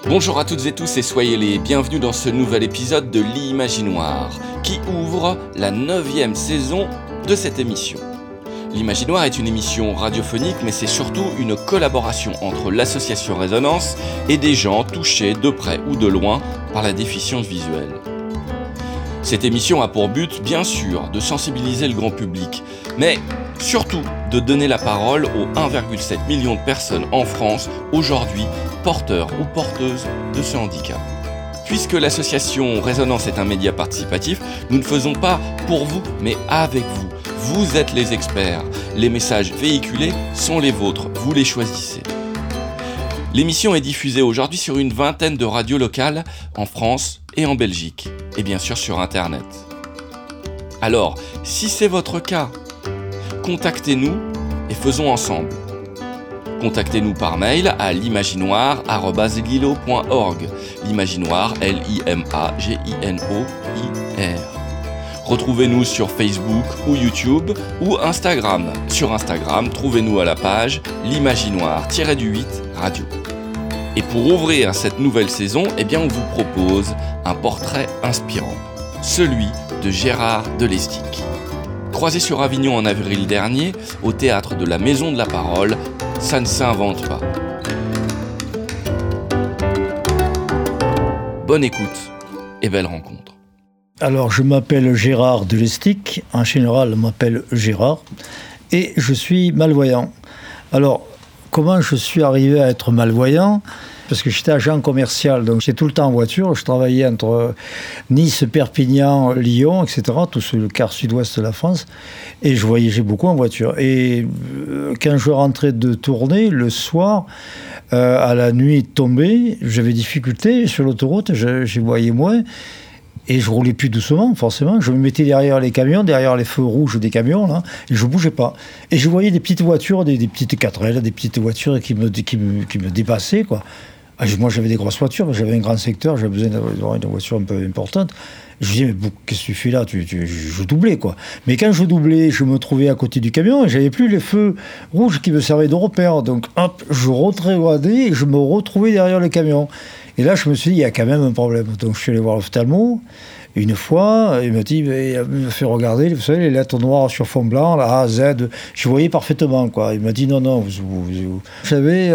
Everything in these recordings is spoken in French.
Bonjour à toutes et tous et soyez les bienvenus dans ce nouvel épisode de l'Imaginoire qui ouvre la 9e saison de cette émission. L'Imaginoire est une émission radiophonique mais c'est surtout une collaboration entre l'association Résonance et des gens touchés de près ou de loin par la déficience visuelle. Cette émission a pour but, bien sûr, de sensibiliser le grand public, mais surtout de donner la parole aux 1,7 million de personnes en France, aujourd'hui, porteurs ou porteuses de ce handicap. Puisque l'association Résonance est un média participatif, nous ne faisons pas pour vous, mais avec vous. Vous êtes les experts. Les messages véhiculés sont les vôtres, vous les choisissez. L'émission est diffusée aujourd'hui sur une vingtaine de radios locales en France et en Belgique, et bien sûr sur Internet. Alors, si c'est votre cas, contactez-nous et faisons ensemble. Contactez-nous par mail à l'imaginoire@lilo.org. L'Imaginoire, L-I-M-A-G-I-N-O-I-R. Retrouvez-nous sur Facebook ou YouTube ou Instagram. Sur Instagram, trouvez-nous à la page l'Imaginoire-8 Radio. Et pour ouvrir cette nouvelle saison, on vous propose un portrait inspirant, celui de Gérard Delestic. Croisé sur Avignon en avril dernier, au théâtre de la Maison de la Parole, ça ne s'invente pas. Bonne écoute et belle rencontre. Alors, je m'appelle Gérard Delestic, en général, on m'appelle Gérard, et je suis malvoyant. Alors, comment je suis arrivé à être malvoyant ? Parce que j'étais agent commercial, donc j'étais tout le temps en voiture. Je travaillais entre Nice, Perpignan, Lyon, etc., tout le quart sud-ouest de la France. Et je voyageais beaucoup en voiture. Et quand je rentrais de tournée, le soir, à la nuit tombée, j'avais difficulté sur l'autoroute, je voyais moins. Et je roulais plus doucement, forcément. Je me mettais derrière les camions, derrière les feux rouges des camions, là, et je bougeais pas. Et je voyais des petites voitures, des petites 4L, des petites voitures qui me dépassaient, quoi. Moi, j'avais des grosses voitures, mais j'avais un grand secteur, j'avais besoin d'avoir une voiture un peu importante. Je me disais, mais qu'est-ce que tu fais là ? Je doublais, quoi. Mais quand je doublais, je me trouvais à côté du camion et j'avais plus les feux rouges qui me servaient de repère. Donc, hop, je retrogradais et je me retrouvais derrière le camion. Et là, je me suis dit, il y a quand même un problème. Donc, je suis allé voir l'ophtalmo. Une fois, il m'a dit, il me fait regarder, vous savez, les lettres noires sur fond blanc, la A, Z, je voyais parfaitement, quoi. Il m'a dit, non, j'avais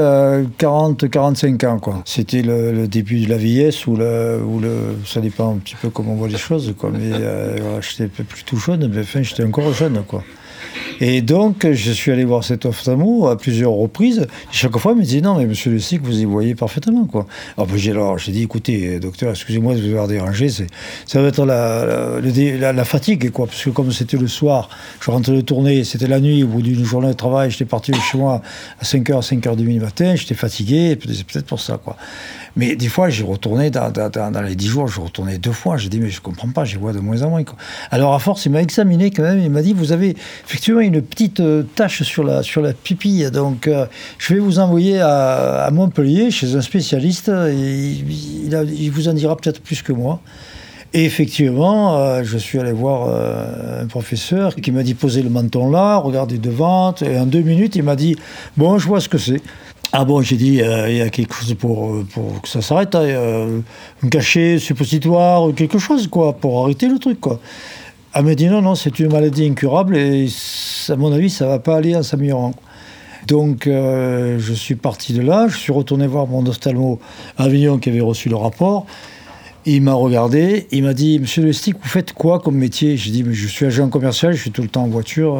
45 ans, quoi. C'était le début de la vieillesse, ça dépend un petit peu comment on voit les choses, quoi. Mais j'étais plus tout jeune, mais enfin, j'étais encore jeune, quoi. Et donc, je suis allé voir cet ophtalmo à plusieurs reprises. Chaque fois, il me disait, non, mais monsieur Delestic, vous y voyez parfaitement, quoi. Alors, j'ai dit, écoutez, docteur, excusez-moi de vous avoir dérangé, ça va être la fatigue, quoi. Parce que comme c'était le soir, je rentrais de tournée, c'était la nuit, au bout d'une journée de travail, j'étais parti de chez moi à 5h, 5h30 du matin, j'étais fatigué, c'est peut-être pour ça, quoi. Mais des fois, j'ai retourné, dans les 10 jours, je retournais 2 fois. J'ai dit, mais je comprends pas, j'y vois de moins en moins, quoi. Alors, à force, il m'a examiné quand même, il m'a dit, vous avez effectivement une petite tache sur la pupille, donc je vais vous envoyer à Montpellier, chez un spécialiste, et il vous en dira peut-être plus que moi. Et effectivement, je suis allé voir un professeur qui m'a dit, posez le menton là, regardez devant, et en 2 minutes, il m'a dit, bon, je vois ce que c'est. Ah bon, j'ai dit, il y a quelque chose pour que ça s'arrête, un cachet suppositoire, quelque chose, quoi, pour arrêter le truc, quoi. Elle m'a dit, non, c'est une maladie incurable et à mon avis, ça ne va pas aller en s'améliorant. Donc, je suis parti de là, je suis retourné voir mon ophtalmo à Avignon qui avait reçu le rapport. Il m'a regardé, il m'a dit, monsieur Delestic, vous faites quoi comme métier ? J'ai dit, mais je suis agent commercial, je suis tout le temps en voiture.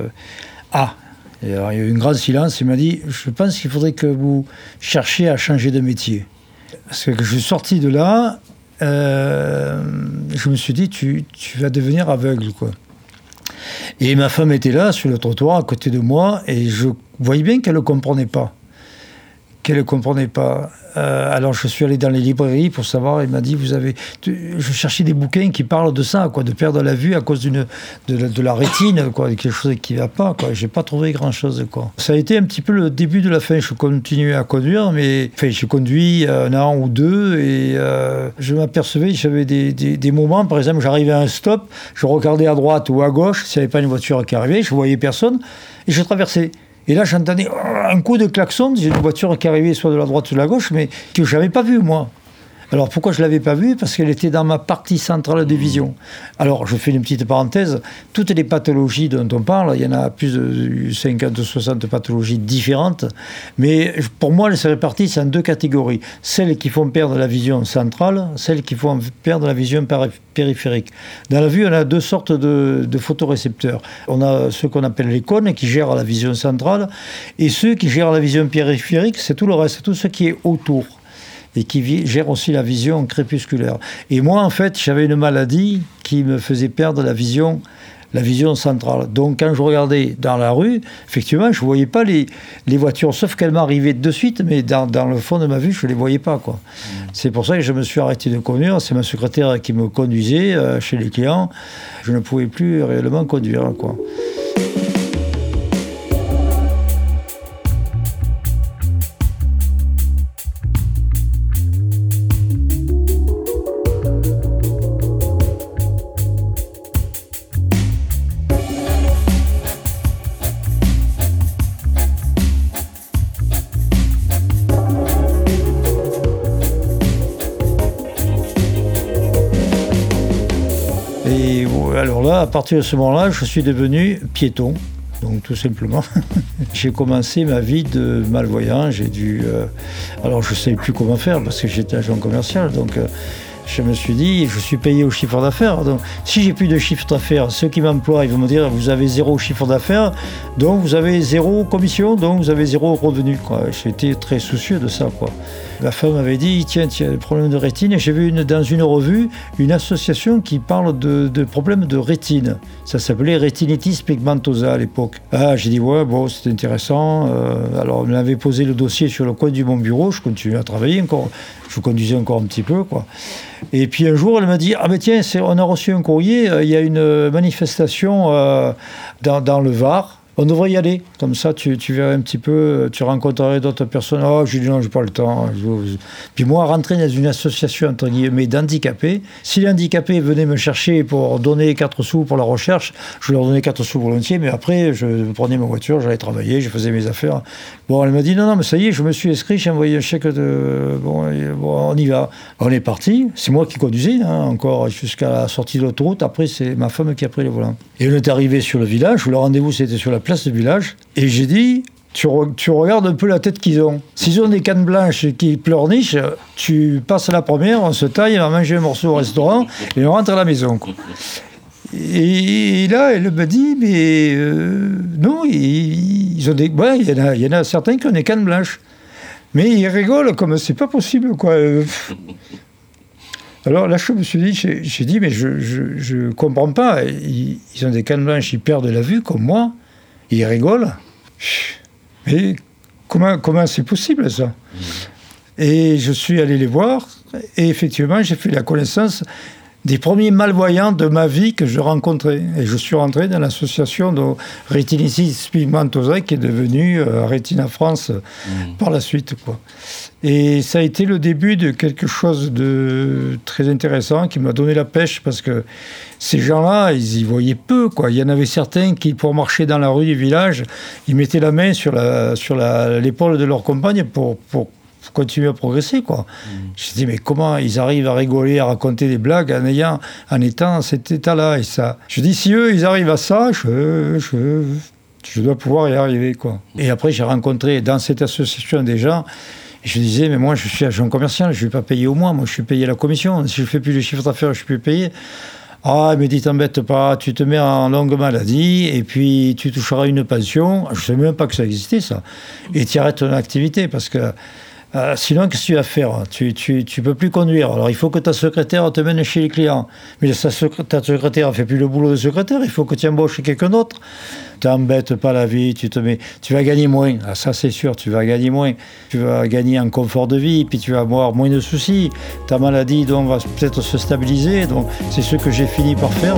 Et alors, il y a eu un grand silence. Il m'a dit, je pense qu'il faudrait que vous cherchiez à changer de métier. Parce que je suis sorti de là, je me suis dit, tu vas devenir aveugle, quoi. Et ma femme était là, sur le trottoir, à côté de moi, et je voyais bien qu'elle ne comprenait pas. Alors je suis allé dans les librairies pour savoir, il m'a dit, je cherchais des bouquins qui parlent de ça, quoi, de perdre la vue à cause de la rétine, quoi, quelque chose qui ne va pas, quoi. J'ai pas trouvé grand chose, quoi. Ça a été un petit peu le début de la fin. Je continuais à conduire, mais j'ai conduit 1 an ou 2 et je m'apercevais, j'avais des moments, par exemple, j'arrivais à un stop, je regardais à droite ou à gauche, s'il n'y avait pas une voiture qui arrivait, je voyais personne et je traversais. Et là, j'entendais un coup de klaxon, j'ai une voiture qui arrivait soit de la droite ou de la gauche, mais que je n'avais pas vue, moi. Alors pourquoi je ne l'avais pas vue? Parce qu'elle était dans ma partie centrale de vision. Alors je fais une petite parenthèse, toutes les pathologies dont on parle, il y en a plus de 50-60 pathologies différentes, mais pour moi elles se répartissent en deux catégories. Celles qui font perdre la vision centrale, celles qui font perdre la vision périphérique. Dans la vue, on a deux sortes de photorécepteurs. On a ceux qu'on appelle les cônes qui gèrent la vision centrale, et ceux qui gèrent la vision périphérique, c'est tout le reste, tout ce qui est autour, et qui gère aussi la vision crépusculaire. Et moi, en fait, j'avais une maladie qui me faisait perdre la vision centrale. Donc, quand je regardais dans la rue, effectivement, je ne voyais pas les voitures, sauf qu'elles m'arrivaient de suite, mais dans le fond de ma vue, je ne les voyais pas, quoi. C'est pour ça que je me suis arrêté de conduire. C'est ma secrétaire qui me conduisait chez les clients. Je ne pouvais plus réellement conduire, quoi. Et alors là, à partir de ce moment-là, je suis devenu piéton, donc tout simplement. J'ai commencé ma vie de malvoyant, alors je ne savais plus comment faire parce que j'étais agent commercial, donc je me suis dit, je suis payé au chiffre d'affaires, donc si j'ai plus de chiffre d'affaires, ceux qui m'emploient, ils vont me dire, vous avez 0 chiffre d'affaires, donc vous avez 0 commission, donc vous avez 0 revenu, quoi. J'étais très soucieux de ça, quoi. La femme m'avait dit, tiens, le problème de rétine, et j'ai vu dans une revue une association qui parle de problèmes de rétine. Ça s'appelait Retinitis pigmentosa à l'époque. Ah, j'ai dit, ouais, bon, c'est intéressant. Alors, on m'avait posé le dossier sur le coin de mon bureau, je continuais à travailler encore, je conduisais encore un petit peu, quoi. Et puis un jour, elle m'a dit, ah ben tiens, on a reçu un courrier, il y a une manifestation dans le Var. On devrait y aller, comme ça tu verrais un petit peu, tu rencontrerais d'autres personnes. Oh, j'ai dit non, j'ai pas le temps. Puis moi, rentrer dans une association, entre guillemets, d'handicapés, si les handicapés venaient me chercher pour donner 4 sous pour la recherche, je leur donnais 4 sous volontiers, mais après, je prenais ma voiture, j'allais travailler, je faisais mes affaires. Bon, elle m'a dit, non, mais ça y est, je me suis inscrit, j'ai envoyé un chèque de... Bon, on y va. On est parti, c'est moi qui conduisais, encore jusqu'à la sortie de l'autoroute. Après, c'est ma femme qui a pris le volant. Et on est arrivé sur le village, le rendez-vous, c'était sur la place du village, et j'ai dit, tu regardes un peu la tête qu'ils ont. S'ils ont des cannes blanches qui pleurnichent, tu passes la première, on se taille, on va manger un morceau au restaurant, et on rentre à la maison, quoi. Et là, elle me dit, mais non, ils ont des... Ouais, il y en a certains qui ont des cannes blanches. Mais ils rigolent comme c'est pas possible, quoi. Alors là, je me suis dit, j'ai dit, mais je comprends pas. Ils ont des cannes blanches, ils perdent la vue, comme moi. Ils rigolent. Mais comment c'est possible, ça? Et je suis allé les voir, et effectivement, j'ai fait la connaissance des premiers malvoyants de ma vie que je rencontrais. Et je suis rentré dans l'association de Retinitis pigmentosa qui est devenue Retina France par la suite, quoi. Et ça a été le début de quelque chose de très intéressant qui m'a donné la pêche parce que ces gens-là, ils y voyaient peu, quoi. Il y en avait certains qui, pour marcher dans la rue du village, ils mettaient la main sur l'épaule de leur compagne pour continuer à progresser, quoi. Je me dis, mais comment ils arrivent à rigoler, à raconter des blagues en étant dans cet état-là, et ça. Je dis, si eux, ils arrivent à ça, je dois pouvoir y arriver, quoi. Et après, j'ai rencontré dans cette association des gens, et je disais, mais moi, je suis agent commercial, je ne vais pas payer au mois, moi, je suis payé à la commission. Si je ne fais plus de chiffre d'affaires, je ne suis plus payé. Ah, elle me dit, t'embête pas, tu te mets en longue maladie, et puis tu toucheras une pension. Je ne savais même pas que ça existait, ça. Et tu arrêtes ton activité, parce que sinon, qu'est-ce que tu vas faire? Tu peux plus conduire. Alors, il faut que ta secrétaire te mène chez les clients. Mais ta secrétaire ne fait plus le boulot de secrétaire. Il faut que tu embauches quelqu'un d'autre. T'embêtes pas la vie. Tu vas gagner moins. Ah, ça, c'est sûr. Tu vas gagner moins. Tu vas gagner en confort de vie. Puis tu vas avoir moins de soucis. Ta maladie, donc, va peut-être se stabiliser. Donc, c'est ce que j'ai fini par faire.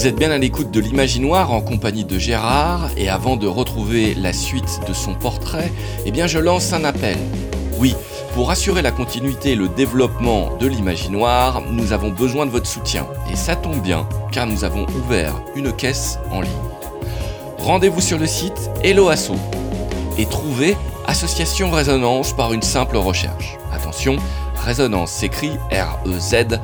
Vous êtes bien à l'écoute de l'Imaginoire en compagnie de Gérard, et avant de retrouver la suite de son portrait, je lance un appel. Oui, pour assurer la continuité et le développement de l'Imaginoire, nous avons besoin de votre soutien. Et ça tombe bien, car nous avons ouvert une caisse en ligne. Rendez-vous sur le site Hello Asso et trouvez Association Résonance par une simple recherche. Attention, Résonance s'écrit R-E-Z-O-N-A-N-C-E.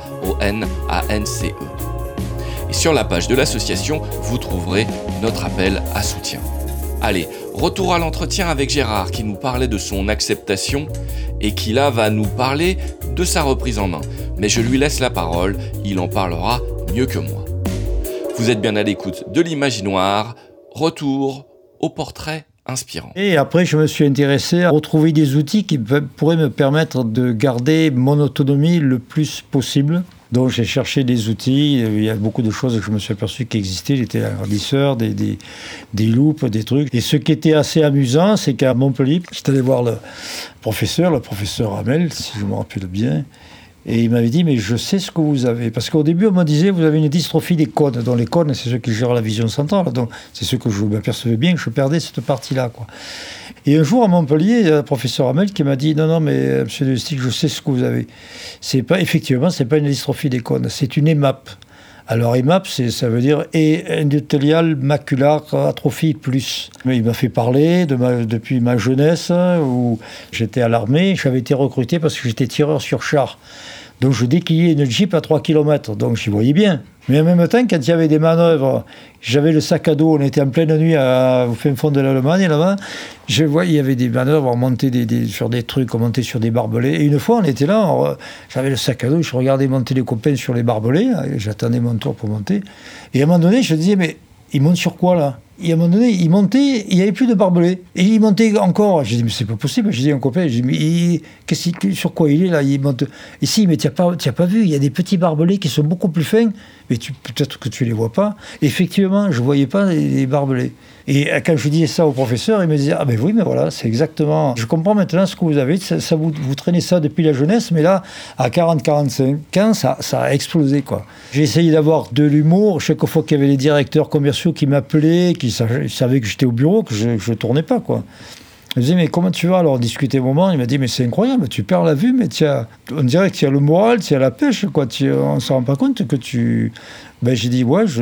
Et sur la page de l'association, vous trouverez notre appel à soutien. Allez, retour à l'entretien avec Gérard qui nous parlait de son acceptation et qui là va nous parler de sa reprise en main. Mais je lui laisse la parole, il en parlera mieux que moi. Vous êtes bien à l'écoute de l'Imaginoire, retour au portrait inspirant. Et après, je me suis intéressé à retrouver des outils qui pourraient me permettre de garder mon autonomie le plus possible. Donc j'ai cherché des outils, il y a beaucoup de choses que je me suis aperçu qui existaient, j'étais agrandisseur, des loupes, des trucs. Et ce qui était assez amusant, c'est qu'à Montpellier, j'étais allé voir le professeur Hamel, si je me rappelle bien, et il m'avait dit, mais je sais ce que vous avez. Parce qu'au début, on me disait, vous avez une dystrophie des cônes. Donc les cônes, c'est ceux qui gèrent la vision centrale. Donc c'est ceux que je m'apercevais bien que je perdais cette partie-là, quoi. Et un jour, à Montpellier, il y a le professeur Hamel qui m'a dit, non, mais monsieur Delestick, je sais ce que vous avez. Effectivement, c'est pas une dystrophie des cônes, c'est une EMAP. Alors EMAP, ça veut dire endothélial macular atrophie plus. Mais il m'a fait parler depuis ma jeunesse, où j'étais à l'armée, j'avais été recruté parce que j'étais tireur sur char. Donc je déquillais une Jeep à 3 km, donc j'y voyais bien. Mais en même temps, quand il y avait des manœuvres, j'avais le sac à dos, on était en pleine nuit au fin fond de l'Allemagne, là-bas, je voyais, il y avait des manœuvres, on montait sur des trucs, on montait sur des barbelés. Et une fois, on était là, j'avais le sac à dos, je regardais monter les copains sur les barbelés, j'attendais mon tour pour monter. Et à un moment donné, je disais, mais ils montent sur quoi, là ? Et à un moment donné, il montait, il n'y avait plus de barbelés. Et il montait encore. J'ai dit, mais c'est pas possible. J'ai dit à un copain, mais sur quoi il est là ? Il monte. Ici, mais tu n'as pas vu, il y a des petits barbelés qui sont beaucoup plus fins, mais peut-être que tu ne les vois pas. Effectivement, je ne voyais pas les barbelés. Et quand je disais ça au professeur, il me disait, ah ben oui, mais voilà, c'est exactement. Je comprends maintenant ce que vous avez. Ça vous traînez ça depuis la jeunesse, mais là, à 40-45 ans, ça a explosé, quoi. J'ai essayé d'avoir de l'humour. Chaque fois qu'il y avait les directeurs commerciaux qui m'appelaient, qui savaient que j'étais au bureau, que je ne tournais pas, quoi. Je me disais, mais comment tu vas? Alors, on discutait un moment, il m'a dit, mais c'est incroyable, tu perds la vue, mais on dirait que tu as le moral, tu as la pêche, quoi. On ne se rend pas compte que tu... Ben, j'ai dit, ouais,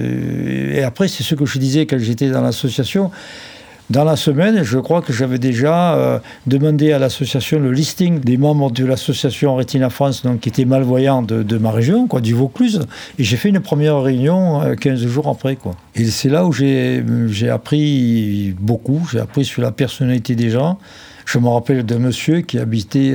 et après, c'est ce que je disais quand j'étais dans l'association. Dans la semaine, je crois que j'avais déjà demandé à l'association le listing des membres de l'association Rétina France, donc, qui étaient malvoyants de ma région, quoi, du Vaucluse. Et j'ai fait une première réunion 15 jours après, quoi. Et c'est là où j'ai appris beaucoup. J'ai appris sur la personnalité des gens. Je me rappelle d'un monsieur qui habitait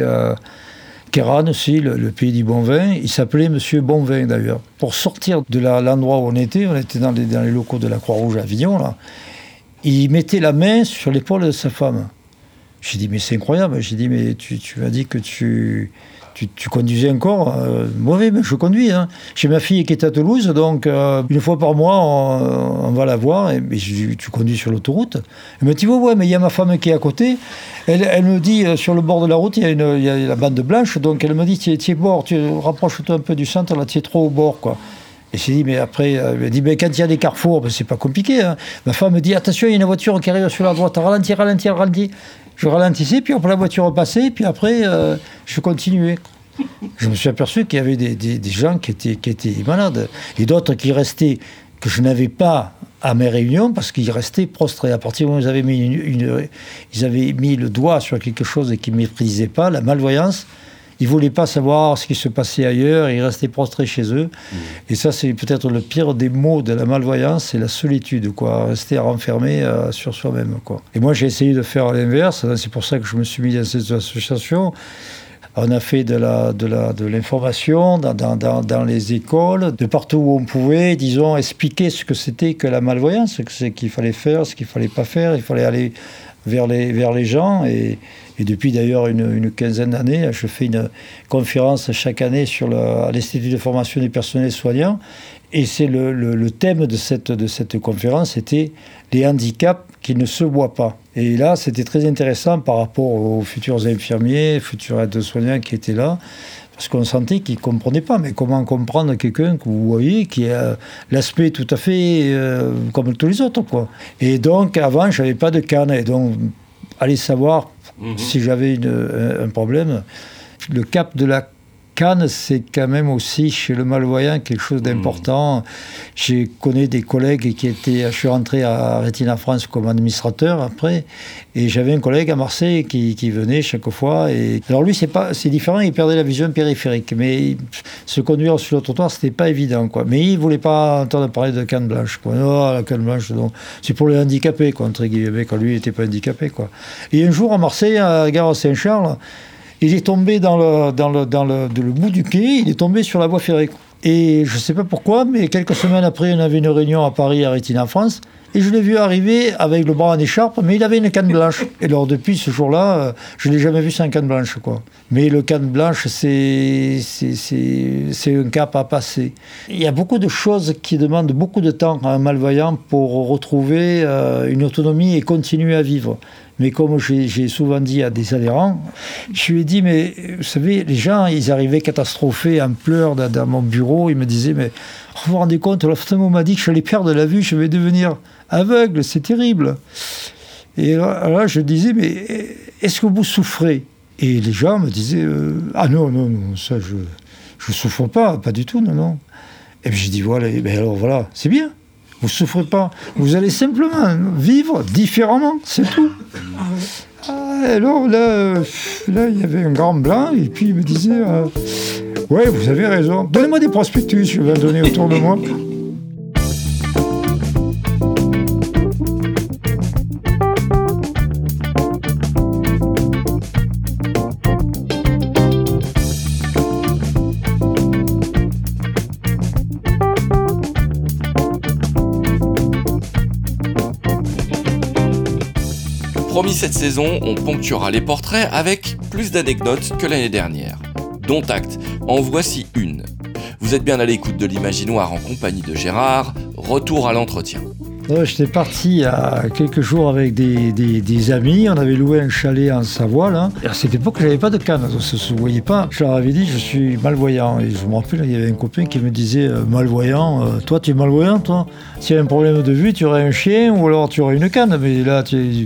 Kéran aussi, le pays du bon vin. Il s'appelait Monsieur Bonvin, d'ailleurs. Pour sortir de l'endroit où on était dans les locaux de la Croix-Rouge à Avignon, là. Il mettait la main sur l'épaule de sa femme. J'ai dit, mais c'est incroyable. J'ai dit, mais tu m'as dit que tu conduisais encore. Oui, mais je conduis. Hein. J'ai ma fille qui est à Toulouse, donc une fois par mois, on va la voir. Et je dis, tu conduis sur l'autoroute? Elle me dit, ouais, mais il y a ma femme qui est à côté. Elle me dit, sur le bord de la route, il y a la bande blanche. Donc elle me dit, tu es bord, rapproche-toi un peu du centre, là, tu es trop au bord, quoi. Et j'ai dit, mais après, elle me dit, mais quand il y a des carrefours, ben, c'est pas compliqué. Hein. Ma femme me dit, attention, il y a une voiture qui arrive sur la droite, ralentis. Je ralentissais, puis après la voiture passait, puis après, je continuais. Je me suis aperçu qu'il y avait des gens qui étaient malades. Et d'autres qui restaient, que je n'avais pas à mes réunions, parce qu'ils restaient prostrés. À partir du moment où ils avaient mis le doigt sur quelque chose qu'ils ne maîtrisaient pas, la malvoyance, ils ne voulaient pas savoir ce qui se passait ailleurs, ils restaient prostrés chez eux. Et ça, c'est peut-être le pire des maux de la malvoyance, c'est la solitude, quoi, rester renfermé sur soi-même, quoi. Et moi, j'ai essayé de faire l'inverse, c'est pour ça que je me suis mis dans cette association. On a fait de l'information dans les écoles, de partout où on pouvait, disons, expliquer ce que c'était que la malvoyance, ce que c'est qu'il fallait faire, ce qu'il ne fallait pas faire, il fallait aller vers les gens. Et depuis d'ailleurs une quinzaine d'années, je fais une conférence chaque année à l'Institut de formation des personnels soignants. Et c'est le thème de cette conférence, c'était les handicaps qui ne se voient pas. Et là, c'était très intéressant par rapport aux futurs infirmiers, futurs aides-soignants qui étaient là, Parce qu'on sentait qu'il ne comprenait pas. Mais comment comprendre quelqu'un que vous voyez qui a l'aspect tout à fait comme tous les autres, quoi. Et donc, avant, je n'avais pas de canne. Et donc, aller savoir si j'avais un problème. Le cap de la canne, c'est quand même aussi, chez le malvoyant, quelque chose d'important. Je connais des collègues je suis rentré à Retina France comme administrateur après, et j'avais un collègue à Marseille qui venait chaque fois. Et alors lui, c'est différent, il perdait la vision périphérique, mais se conduire sur le trottoir, c'était pas évident, quoi. Mais il voulait pas entendre parler de canne blanche, quoi. Non, la canne blanche, non. C'est pour les handicapés, quoi, entre guillemets, quand lui, il n'était pas handicapé, quoi. Et un jour, à Marseille, à la gare Saint-Charles, il est tombé dans le bout du quai, il est tombé sur la voie ferrée. Et je ne sais pas pourquoi, mais quelques semaines après, on avait une réunion à Paris, à Retina France, et je l'ai vu arriver avec le bras en écharpe, mais il avait une canne blanche. Et alors, depuis ce jour-là, je ne l'ai jamais vu sans canne blanche, quoi. Mais le canne blanche, c'est un cap à passer. Il y a beaucoup de choses qui demandent beaucoup de temps à un malvoyant pour retrouver une autonomie et continuer à vivre. Mais comme j'ai souvent dit à des adhérents, je lui ai dit, mais vous savez, les gens, ils arrivaient catastrophés, en pleurs dans mon bureau. Ils me disaient, mais vous vous rendez compte, l'ophtalmo m'a dit que je allais perdre la vue, je vais devenir aveugle, c'est terrible. Et là, je disais, mais est-ce que vous souffrez ? Et les gens me disaient, ah non, ça, je ne souffre pas du tout, non. Et puis j'ai dit, voilà, alors voilà, c'est bien. Vous ne souffrez pas. vous allez simplement vivre différemment, c'est tout. Alors là, il y avait un grand blanc, et puis il me disait, ouais, vous avez raison, donnez-moi des prospectus, je vais en donner autour de moi. Promis, cette saison, on ponctuera les portraits avec plus d'anecdotes que l'année dernière. Dont acte, en voici une. Vous êtes bien à l'écoute de l'Imaginoire en compagnie de Gérard. Retour à l'entretien. J'étais parti il y a quelques jours avec des amis. On avait loué un chalet en Savoie, là. Et à cette époque, je n'avais pas de canne, ça ne se voyait pas. Je leur avais dit, je suis malvoyant. Et je me rappelle, il y avait un copain qui me disait, malvoyant, toi, tu es malvoyant, toi ? S'il y a un problème de vue, tu aurais un chien ou alors tu aurais une canne. Mais là,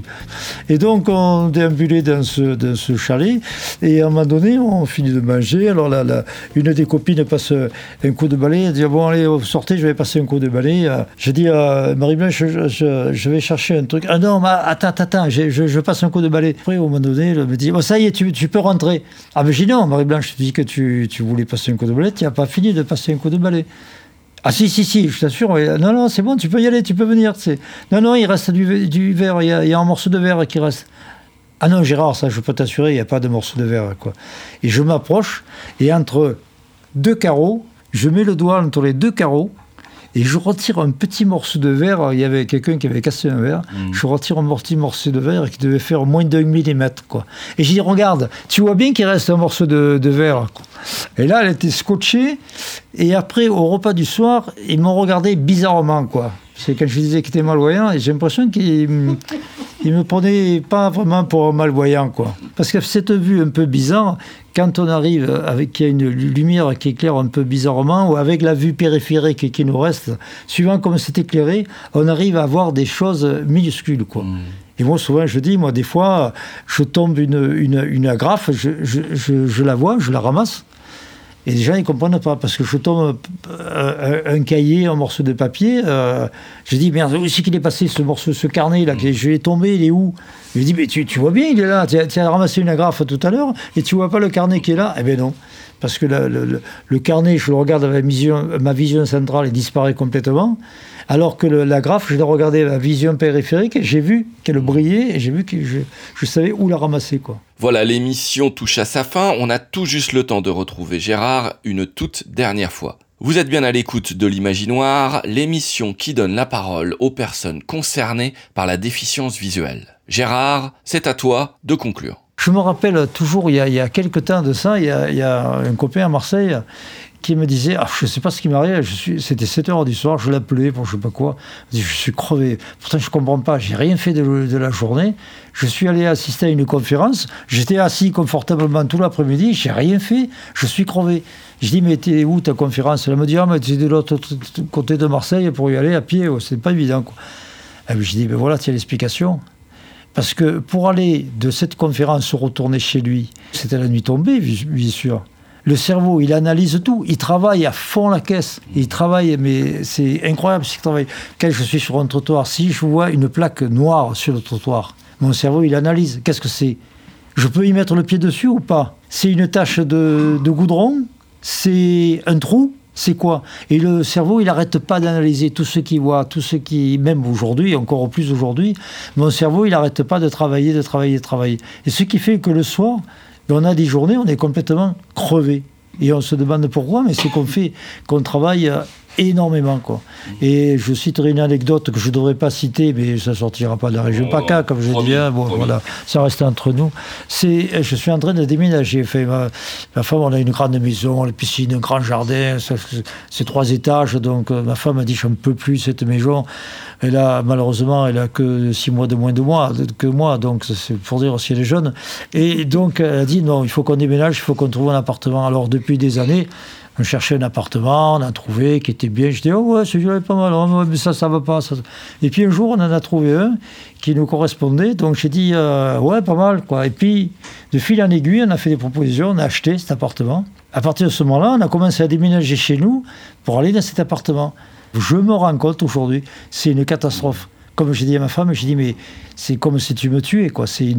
Et donc, on déambulait dans ce chalet. Et à un moment donné, on finit de manger. Alors, une des copines passe un coup de balai. Elle dit, bon, allez, sortez, je vais passer un coup de balai. J'ai dit, Marie-Blanche, je vais chercher un truc. Ah non, attends, je passe un coup de balai. Après, au moment donné, elle me dit, bon, ça y est, tu peux rentrer. Ah, mais j'ai dit non, Marie-Blanche, tu dis que tu voulais passer un coup de balai, tu n'as pas fini de passer un coup de balai. Ah si, je t'assure. Non, c'est bon, tu peux y aller, tu peux venir. Non, il reste du verre, il y a un morceau de verre qui reste. Ah non, Gérard, ça, je peux t'assurer, il n'y a pas de morceau de verre, quoi. Et je m'approche, et entre deux carreaux, je mets le doigt entre les deux carreaux, et je retire un petit morceau de verre. Il y avait quelqu'un qui avait cassé un verre. Je retire un petit morceau de verre qui devait faire moins d'1 millimètre, quoi. Et j'ai dit, regarde, tu vois bien qu'il reste un morceau de verre, quoi. Et là, elle était scotchée. Et après, au repas du soir, ils m'ont regardé bizarrement, quoi. C'est quand je disais qu'il était malvoyant, et j'ai l'impression qu'ils me prenaient pas vraiment pour un malvoyant, quoi. Parce que cette vue un peu bizarre, quand on arrive avec qu'il y a une lumière qui éclaire un peu bizarrement, ou avec la vue périphérique qui nous reste, suivant comme c'est éclairé, on arrive à voir des choses minuscules, quoi. Et moi, souvent, je dis, des fois, je tombe une agrafe, je la vois, je la ramasse. Et les gens, ils ne comprennent pas, parce que je tombe un cahier, un morceau de papier, je dis, merde, où c'est qu'il est passé ce carnet-là, je l'ai tombé, il est où ? Je dis, mais tu vois bien, il est là, tu as ramassé une agrafe tout à l'heure, et tu ne vois pas le carnet qui est là ? Eh bien non, parce que le carnet, je le regarde avec ma vision centrale, il disparaît complètement, alors que l'agrafe, je l'ai regardé avec ma vision périphérique, et j'ai vu qu'elle brillait, et j'ai vu que je savais où la ramasser, quoi. Voilà, l'émission touche à sa fin. On a tout juste le temps de retrouver Gérard une toute dernière fois. Vous êtes bien à l'écoute de l'Imaginoire, l'émission qui donne la parole aux personnes concernées par la déficience visuelle. Gérard, c'est à toi de conclure. Je me rappelle toujours, il y a quelques temps de ça, il y a un copain à Marseille qui me disait, je ne sais pas ce qui m'arrive, c'était 7h du soir, je l'appelais pour je ne sais pas quoi, je suis crevé, pourtant je ne comprends pas, j'ai rien fait de la journée, je suis allé assister à une conférence, j'étais assis confortablement tout l'après-midi, j'ai rien fait, je suis crevé. Je dis, mais t'es où ta conférence? Elle me dit, mais tu es de l'autre côté de Marseille pour y aller à pied, c'est pas évident, quoi. Et je dis, voilà, tiens l'explication. Parce que pour aller de cette conférence retourner chez lui, c'était la nuit tombée, bien sûr. Le cerveau, il analyse tout, il travaille à fond la caisse, il travaille, mais c'est incroyable ce qu'il travaille. Quand je suis sur un trottoir, si je vois une plaque noire sur le trottoir, mon cerveau, il analyse, qu'est-ce que c'est? Je peux y mettre le pied dessus ou pas? C'est une tache de goudron? C'est un trou? C'est quoi? Et le cerveau, il n'arrête pas d'analyser tout ce qu'il voit, tout ce qui, même aujourd'hui, encore plus aujourd'hui, mon cerveau, il n'arrête pas de travailler. Et ce qui fait que le soir, on a des journées, on est complètement crevé. Et on se demande pourquoi, mais c'est qu'on travaille énormément, quoi. Et je citerai une anecdote que je ne devrais pas citer, mais ça ne sortira pas de la région PACA, comme je dis. Voilà, ça reste entre nous. Je suis en train de déménager. Ma femme, on a une grande maison, la piscine, un grand jardin, c'est 3 étages. Donc ma femme a dit, je ne peux plus cette maison. Malheureusement, elle a que 6 mois de moins que moi, donc c'est pour dire aussi elle est jeune. Et donc elle a dit, non, il faut qu'on déménage, il faut qu'on trouve un appartement. Alors depuis des années, on cherchait un appartement, on a trouvé qui était bien. Je dis, celui-là est pas mal, mais ça va pas. Ça. Et puis un jour, on en a trouvé un qui nous correspondait, donc j'ai dit, pas mal, quoi. Et puis, de fil en aiguille, on a fait des propositions, on a acheté cet appartement. À partir de ce moment-là, on a commencé à déménager chez nous pour aller dans cet appartement. Je me rends compte aujourd'hui, c'est une catastrophe. Comme j'ai dit à ma femme, mais c'est comme si tu me tuais, quoi. C'est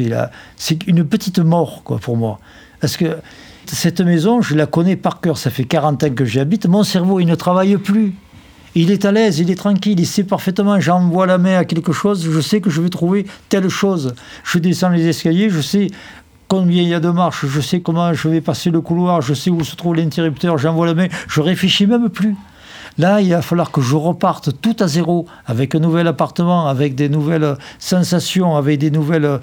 une petite mort, quoi, pour moi. Parce que cette maison, je la connais par cœur. Ça fait 40 ans que j'y habite. Mon cerveau, il ne travaille plus. Il est à l'aise, il est tranquille, il sait parfaitement. J'envoie la main à quelque chose, je sais que je vais trouver telle chose. Je descends les escaliers, je sais combien il y a de marches, je sais comment je vais passer le couloir, je sais où se trouve l'interrupteur, j'envoie la main, je réfléchis même plus. Là, il va falloir que je reparte tout à zéro, avec un nouvel appartement, avec des nouvelles sensations, avec des nouvelles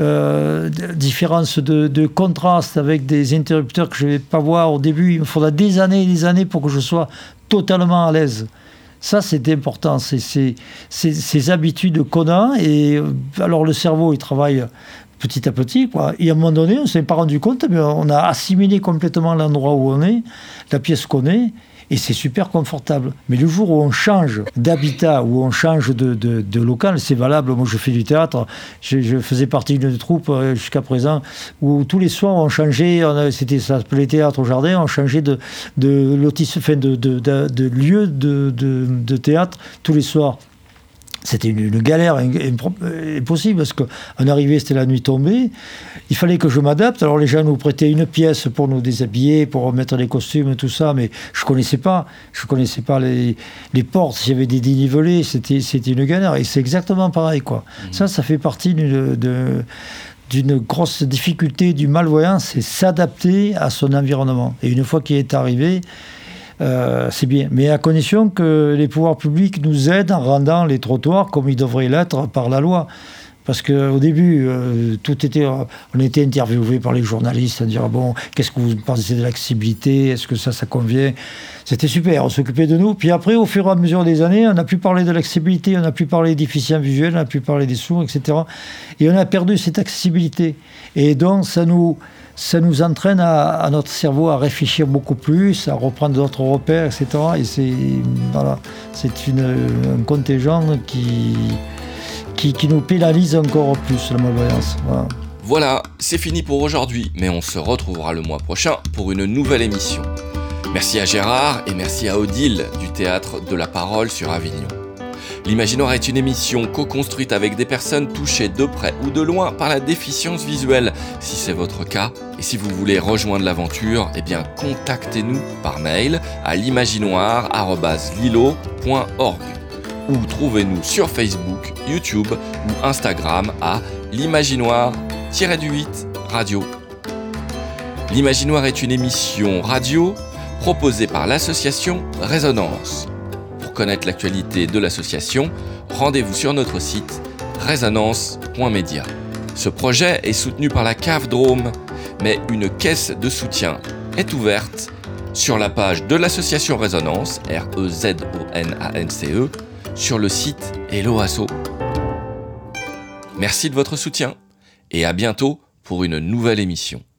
différences de contraste, avec des interrupteurs que je ne vais pas voir au début. Il me faudra des années et des années pour que je sois totalement à l'aise. Ça, c'est important, c'est ces habitudes qu'on a. Et alors, le cerveau, il travaille petit à petit, quoi. Et à un moment donné, on ne s'est pas rendu compte, mais on a assimilé complètement l'endroit où on est, la pièce qu'on est. Et c'est super confortable. Mais le jour où on change d'habitat, où on change de local, c'est valable. Moi, je fais du théâtre. Je faisais partie d'une troupe jusqu'à présent où tous les soirs, on changeait. Ça s'appelait Théâtre au Jardin. On changeait de lieu de théâtre tous les soirs. C'était une galère impossible parce qu'en arrivée, c'était la nuit tombée. Il fallait que je m'adapte. Alors les gens nous prêtaient une pièce pour nous déshabiller, pour remettre les costumes, tout ça, mais je connaissais pas les portes. S'il y avait des dénivelés, c'était une galère. Et c'est exactement pareil, quoi. Ça fait partie d'une grosse difficulté du malvoyant, c'est s'adapter à son environnement. Et une fois qu'il est arrivé, c'est bien, mais à condition que les pouvoirs publics nous aident en rendant les trottoirs comme ils devraient l'être par la loi. Parce qu'au début, on était interviewés par les journalistes à dire qu'est-ce que vous pensez de l'accessibilité? Est-ce que ça convient? C'était super, on s'occupait de nous. Puis après, au fur et à mesure des années, on n'a plus parlé de l'accessibilité, on n'a plus parlé des déficients visuels, on n'a plus parlé des sourds, etc. Et on a perdu cette accessibilité. Et donc, ça nous entraîne à notre cerveau à réfléchir beaucoup plus, à reprendre d'autres repères, etc. Et c'est un contingent qui nous pénalise encore plus, la malvoyance. Voilà, c'est fini pour aujourd'hui, mais on se retrouvera le mois prochain pour une nouvelle émission. Merci à Gérard et merci à Odile du Théâtre de la Parole sur Avignon. L'Imaginoire est une émission co-construite avec des personnes touchées de près ou de loin par la déficience visuelle. Si c'est votre cas, et si vous voulez rejoindre l'aventure, contactez-nous par mail à l'imaginoire@lilo.org ou trouvez-nous sur Facebook, YouTube ou Instagram à l'Imaginoire-8 Radio. L'Imaginoire est une émission radio proposée par l'association Résonance. Pour connaître l'actualité de l'association, rendez-vous sur notre site résonance.media. Ce projet est soutenu par la CAF Drôme, mais une caisse de soutien est ouverte sur la page de l'association Résonance, REZONANCE, sur le site Hello Asso. Merci de votre soutien et à bientôt pour une nouvelle émission.